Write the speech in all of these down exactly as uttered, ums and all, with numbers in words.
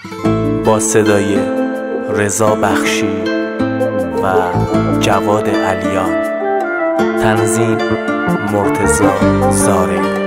با صدای رضا بخشی و جواد علیان، تنظیم مرتضی زارعی.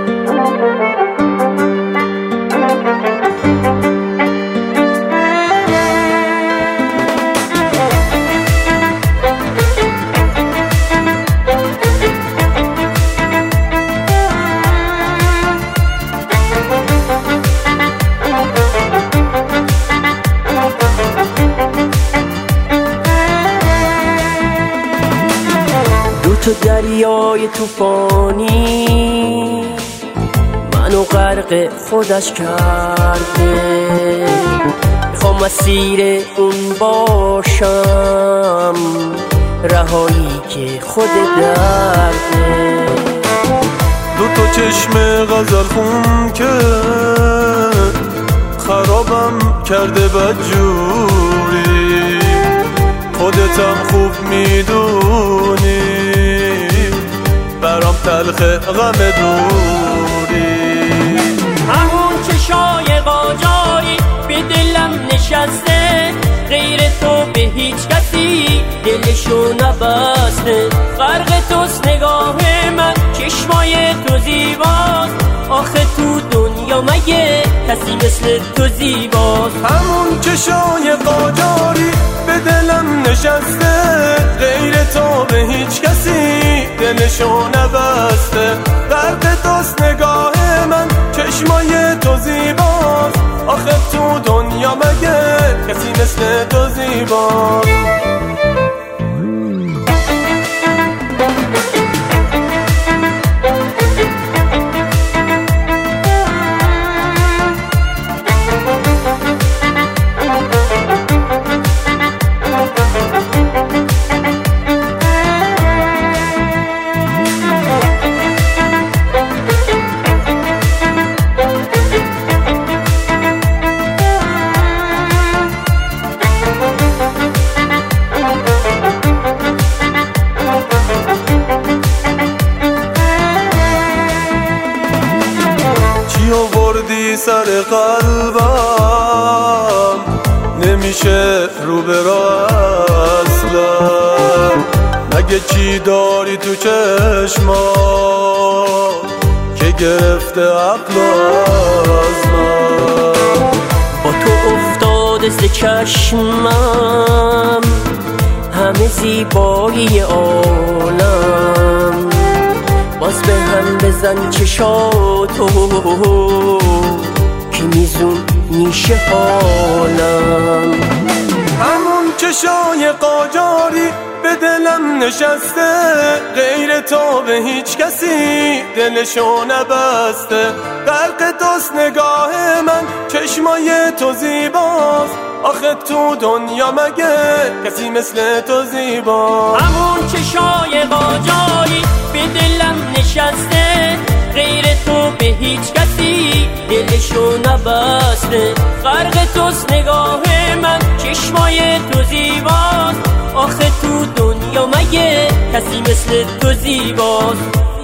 تو دریای توفانی منو غرق خودش کرده، میخوام اسیر اون باشم، رهایی که خود درده. دو تا چشم غزل خون که خرابم کرده بدجوری، خودتم خوب میدونی برام تلخ غم دوری. همون چشای قاجاری به دلم نشسته، غیر تو به هیچ کسی دلشو نبسته. غرق توست نگاه من، چشمای تو زیباست، آخه تو دنیا مگه کسی مثل تو زیباست. همون چشای قاجاری به دلم نشسته، غیر تو به هیچ کسی دلشو نبسته. غرق توست نگاه من، چشمای تو زیباست، آخه تو دنیا مگه کسی مثل تو زیباست. آوردی سر قلبم، نمیشه رو برا اصلا. مگه چی داری تو چشما که گرفته عقل از من؟ با تو افتاده ز چشمم همه زیبایی عالم، باز به هم بزن چشاتو که میزون نیشه حالم. همون چشای قاجاری به دلم نشسته، غیر تو به هیچ کسی دلشو نبسته. غرق توست نگاه من، چشمای تو زیباست، آخه تو دنیا مگه کسی مثل تو زیباست. همون چشای قاجاری به دلم نشسته، غیر تو به هیچ کسی دلشو نبسته. غرق توست نگاه من، چشمای تو زیباست، آخه تو دنیا مگه کسی مثل تو زیباست.